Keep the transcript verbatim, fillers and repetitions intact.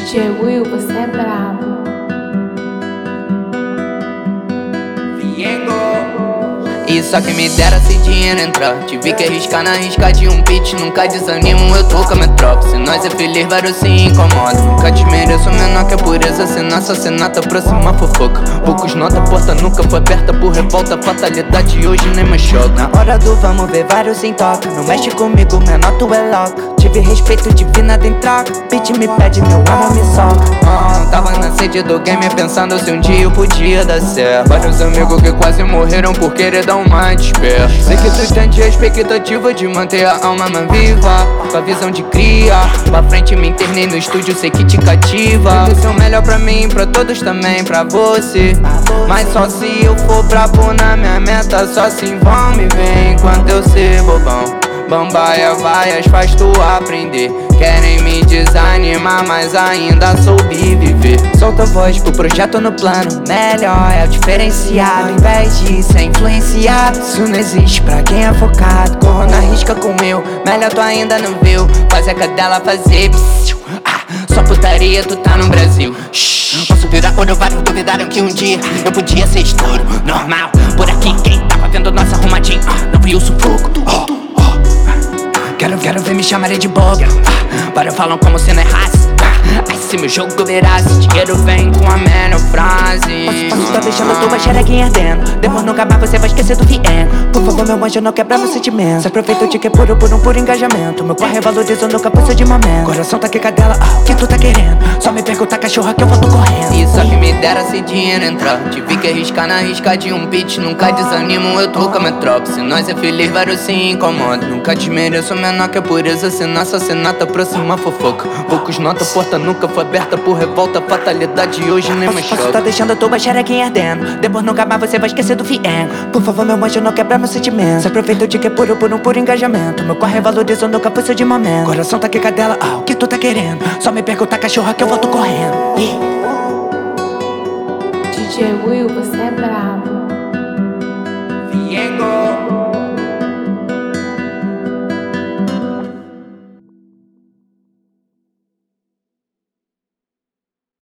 D J Will, você é brabo. E só que me dera se dinheiro entrar. Tive que arriscar na risca de um pitch. Nunca desanimo, eu tô com a minha tropa. Se nós é feliz, vários se incomodam. Nunca te mereço menor que a pureza. Se nossa assassinato aproxima fofoca. Poucos nota, a porta nunca foi aberta por revolta. Fatalidade hoje nem mais choca. Na hora do vamos ver, vários em toca. Não mexe comigo, menor tu é louca. Tive respeito, tive nada em troca. Bitch me pede, meu amor me soca. Ah, tava na sede do game pensando se um dia eu podia dar certo. Vários amigos que quase morreram por querer dar um mais perto. Sei que tu tem a expectativa de manter a alma mais viva, com a visão de cria. Pra frente me internei no estúdio, sei que te cativa. Esse é o melhor pra mim, pra todos também, pra você. Mas só se eu for brabo na minha meta. Só assim vão me ver enquanto eu ser bobão. Bambaia vaias faz tu aprender. Querem me desanimar, mas ainda soube viver. Solta a voz pro projeto no plano. Melhor é o diferenciado. Em vez de ser influenciado, isso não existe pra quem é focado. Corro na risca com o meu, melhor tu ainda não viu. Faz a cadela fazer psiu. Ah, só putaria, tu tá no Brasil. Shhh. Posso virar olho, vários duvidaram que um dia eu podia ser estouro. Normal, por aqui quem tava vendo nossa arrumadinha ah, não viu o sufoco. Oh. Quero, quero ver me chamarem de bobo. Ah, para falam como se não errasse. Ah, aí se meu jogo virasse, dinheiro vem com a melhor frase. Posso, posso tá deixando a tua xerequinha ardendo. Depois nunca mais você vai esquecer do vieno. Por favor, meu anjo, não quebra meu sentimento. Se aproveita de que é puro por um puro engajamento. Meu corre valoriza, nunca pulsa de momento. Coração tá que cadela, ah, o que tu tá querendo? Só me pergunta, cachorra, que eu volto correndo. E só que me dera se dinheiro entrar. Tive que arriscar na risca de um pitch. Nunca desanimo, eu tô com a minha tropa. Se nós é feliz, vários se incomodam. Nunca te mereço menor que a pureza. Se nossa assassinato aproxima fofoca. Poucos nota, a porta nunca foi aberta por revolta. Fatalidade hoje nem mais choca. Posso tá deixando a tua xerequinha ardendo. Depois nunca mais você vai esquecer do vieno. Por favor, meu anjo, não quebra meu sentimento. Se aproveita de que é puro por um puro engajamento. Meu corre valoriza, nunca pulsa de momento. Coração tá que cadela, ah, o que tu tá querendo? Só me pergunta, cachorra, que eu volto correndo. D J Will, você é brabo.